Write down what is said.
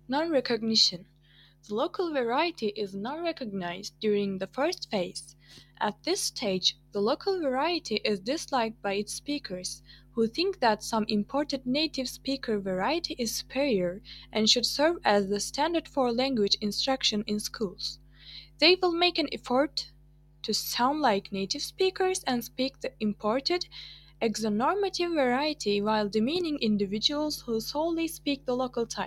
Non-recognition. The local variety is not recognized during the first phase. At this stage, the local variety is disliked by its speakers, who think that some imported native speaker variety is superior and should serve as the standard for language instruction in schools. They will make an effort to sound like native speakers and speak the imported, exonormative variety while demeaning individuals who solely speak the local type.